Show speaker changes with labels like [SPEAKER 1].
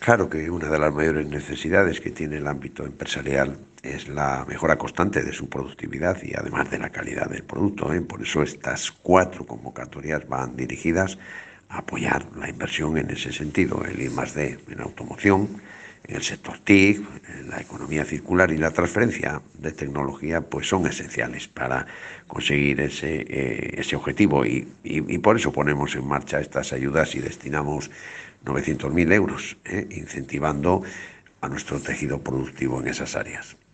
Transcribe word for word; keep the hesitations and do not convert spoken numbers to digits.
[SPEAKER 1] Claro que una de las mayores necesidades que tiene el ámbito empresarial es la mejora constante de su productividad y además de la calidad del producto, ¿eh? Por eso estas cuatro convocatorias van dirigidas a apoyar la inversión en ese sentido, el I más D en automoción, en el sector T I C, en la economía circular y la transferencia de tecnología, pues son esenciales para conseguir ese, eh, ese objetivo y, y, y por eso ponemos en marcha estas ayudas y destinamos novecientos mil euros, eh, incentivando a nuestro tejido productivo en esas áreas.